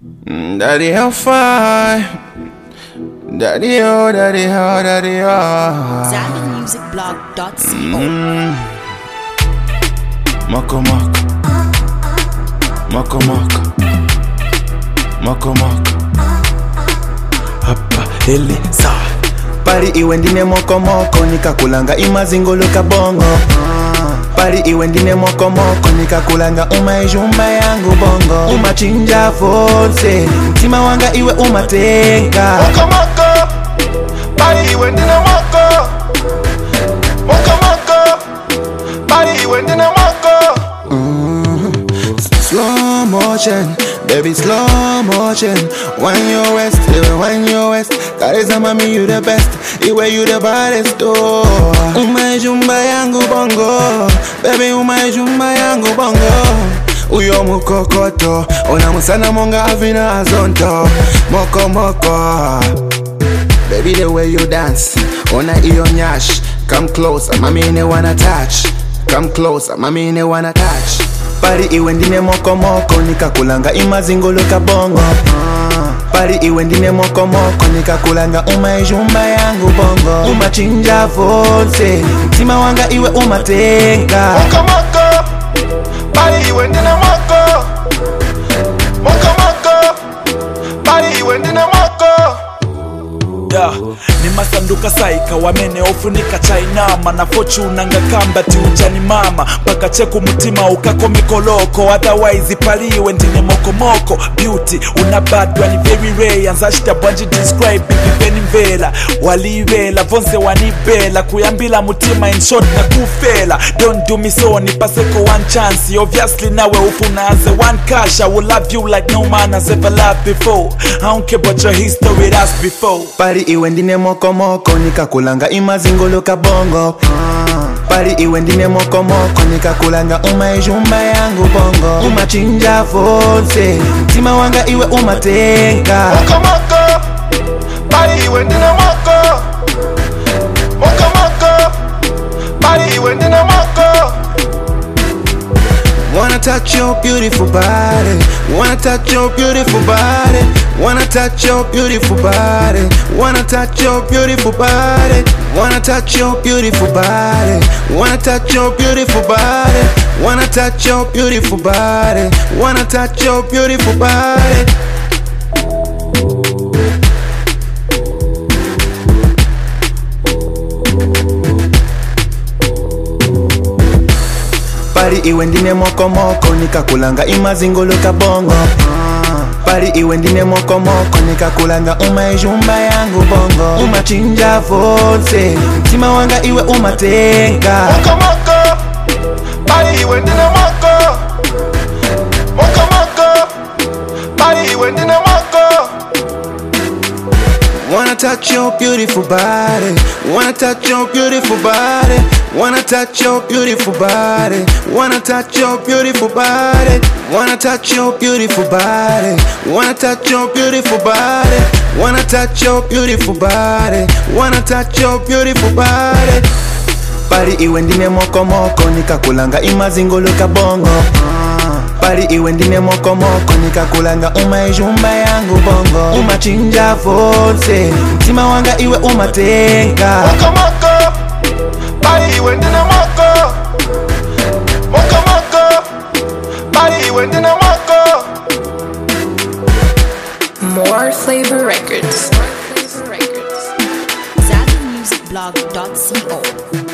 Daddy, how far? Daddy, oh, daddy, oh, daddy, oh. ZambianMusicBlog.co. Moko moko, moko moko, moko moko. Hapa heli sa Pari iwe ndine moko moko nikakulanga imazingolo kabongo. Pari iwe ndine moko moko nikakulanga umaijumba yangu bongo. Umachinja force mtima wanga iwe umatenga. Moko moko, pari iwe ndine moko. Moko moko, pari iwe ndine moko. Slow motion, baby slow motion. When you west, when you west. Kareza mami you the best, iwe you the baddest oh. Umaijumba yangu bongo, baby umaijumba yangu bongo. Uyo mukokoto, unamusana monga avina azonto. Moko moko, baby the way you dance, ona iyo nyash. Come closer, mami ne wanna touch. Come closer, mami ne wanna touch. Pari iwe ndine moko moko nikakulanga imazingolo kabongo. Pari iwe ndine moko moko nikakulanga umaijumba yangu bongo. Umachinja force mtima wanga iwe umatenga. Moko moko, pari iwe ndine moko. Moko moko, pari iwe ndine moko. ni masanduka saika wamene ofunika chainama na fortune ngakamba ti uchani mama paka cheku mutima ukako mikoloko otherwise paliwe ndine moko beauty unabadwa ni very rare anzashita bwanji describe bibeni mvela walivela vonse wanibela kuyambila mutima in short na kufela don't do me so ni paseko one chance obviously nawe ufunaze one cash I will love you like no man has ever loved before I don't care about your history that's before. Pari iwe ndine moko moko nikakulanga imazingolo kabongo. Pari iwe ndine moko moko nikakulanga umaijumba yangu bongo. Umachinja force mtima wanga iwe umatenga. Moko moko, pari iwe ndine moko. Moko moko, pari iwe ndine moko. Wanna touch your beautiful body. Wanna touch your beautiful body. Wanna touch your beautiful body. Wanna touch your beautiful body. Wanna touch your beautiful body. Wanna touch your beautiful body. Wanna touch your beautiful body. Wanna touch your beautiful body. Pari iwe ndine moko moko nikakulanga imazingolo kabongo. Pari iwe ndine moko moko nikakulanga umaijumba yangu bongo. Umachinja force mtima wanga iwe umatenga. Moko moko, pari iwe ndine moko. Moko moko, pari iwe ndine moko. Wanna touch your beautiful body. Wanna touch your beautiful body. Wanna touch your beautiful body. Wanna touch your beautiful body. Wanna touch your beautiful body. Wanna touch your beautiful body. Wanna touch your beautiful body. Wanna touch your beautiful body. Pari iwe ndine moko moko nikakulanga imazingolo kabongo. Pari iwe ndine moko moko nikakulanga umaijumba yangu bongo. Umachinja force mtima wanga iwe umatenga. Moko moko, pari iwe ndine moko. Moko moko, pari iwe ndine moko. More Flavor Records. ZambianMusicBlog.co.